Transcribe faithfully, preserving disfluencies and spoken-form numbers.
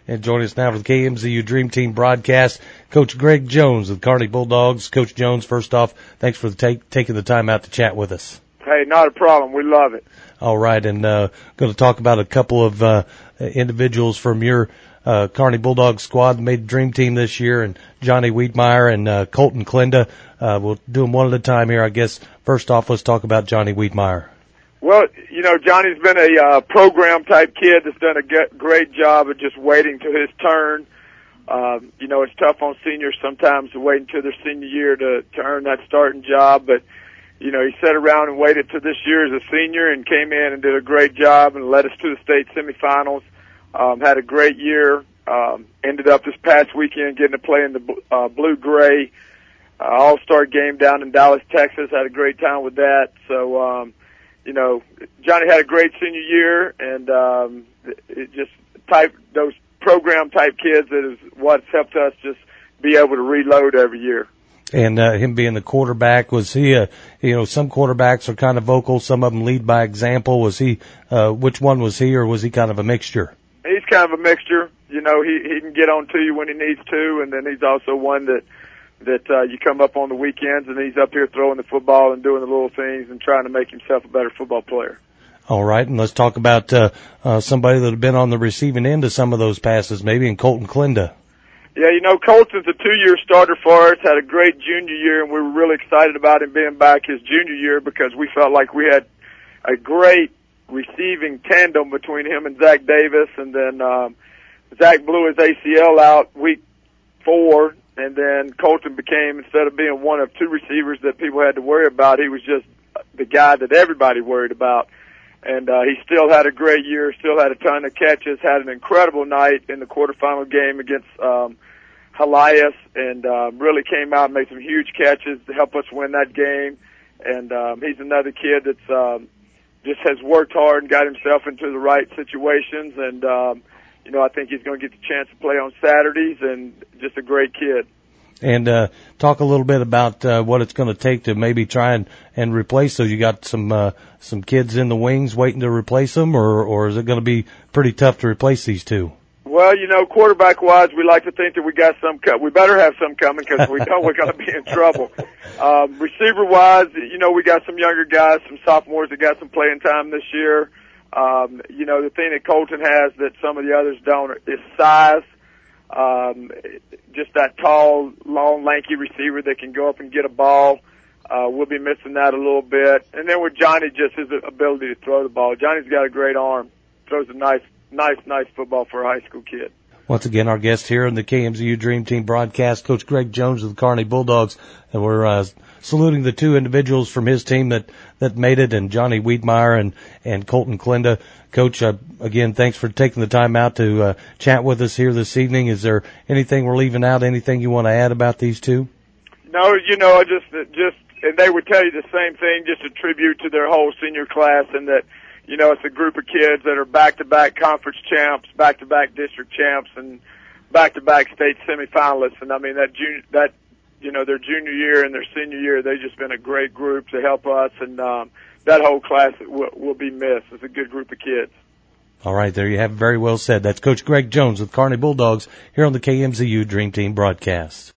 And joining us now for the K M Z U Dream Team broadcast, Coach Greg Jones of the Kearney Bulldogs. Coach Jones, first off, thanks for the take, taking the time out to chat with us. Hey, not a problem. We love it. All right, and uh going to talk about a couple of uh individuals from your uh Kearney Bulldogs squad that made the Dream Team this year, and Johnny Wiedmeyer and uh Colton Klenda. Uh We'll do them one at a time here, I guess. First off, let's talk about Johnny Wiedmeyer. Well, you know, Johnny's been a uh, program-type kid that's done a g- great job of just waiting to his turn. Um, you know, it's tough on seniors sometimes to wait until their senior year to, to earn that starting job, but, you know, he sat around and waited till this year as a senior and came in and did a great job and led us to the state semifinals. Um, had a great year. Um, ended up this past weekend getting to play in the uh, blue-gray uh, all-star game down in Dallas, Texas. Had a great time with that. So, um, you know, Johnny had a great senior year, and um, it just type those program-type kids that is what's helped us just be able to reload every year. And uh, him being the quarterback, was he a, you know, some quarterbacks are kind of vocal, some of them lead by example. Was he, uh, which one was he, or was he kind of a mixture? He's kind of a mixture. You know, he, he can get on to you when he needs to, and then he's also one that that uh, you come up on the weekends and he's up here throwing the football and doing the little things and trying to make himself a better football player. All right, and let's talk about uh, uh, somebody that had been on the receiving end of some of those passes, maybe, in Colton Klenda. Yeah, you know, Colton's a two-year starter for us, had a great junior year, and we were really excited about him being back his junior year because we felt like we had a great receiving tandem between him and Zach Davis, and then um, Zach blew his A C L out week four, and then Colton became, instead of being one of two receivers that people had to worry about, he was just the guy that everybody worried about. And uh, he still had a great year, still had a ton of catches, had an incredible night in the quarterfinal game against um, Helias, and uh, really came out and made some huge catches to help us win that game. And um, he's another kid that's um, just has worked hard and got himself into the right situations, and um, you know, I think he's going to get the chance to play on Saturdays, and just a great kid. And uh, talk a little bit about uh, what it's going to take to maybe try and, and replace those. You got some uh, some kids in the wings waiting to replace them, or or is it going to be pretty tough to replace these two? Well, you know, quarterback-wise, we like to think that we got some. Co- we better have some coming because we know we're going to be in trouble. Um, receiver-wise, you know, we got some younger guys, some sophomores that got some playing time this year. Um, you know, the thing that Colton has that some of the others don't is size. Um, just that tall, long, lanky receiver that can go up and get a ball. Uh, we'll be missing that a little bit. And then with Johnny, just his ability to throw the ball. Johnny's got a great arm. Throws a nice, nice, nice football for a high school kid. Once again, our guest here in the K M Z U Dream Team broadcast, Coach Greg Jones of the Kearney Bulldogs, and we're uh, saluting the two individuals from his team that that made it, and Johnny Wiedmeyer and and Colton Klenda. Coach, uh, again, thanks for taking the time out to uh, chat with us here this evening. Is there anything we're leaving out? Anything you want to add about these two? No, you know, I just just and they would tell you the same thing. Just a tribute to their whole senior class, and that, you know, it's a group of kids that are back-to-back conference champs, back-to-back district champs, and back-to-back state semifinalists. And I mean, that junior, that, you know, their junior year and their senior year, they've just been a great group to help us, and um, that whole class will, will be missed. It's a good group of kids. All right, there you have it. Very well said. That's Coach Greg Jones with Kearney Bulldogs here on the K M Z U Dream Team broadcast.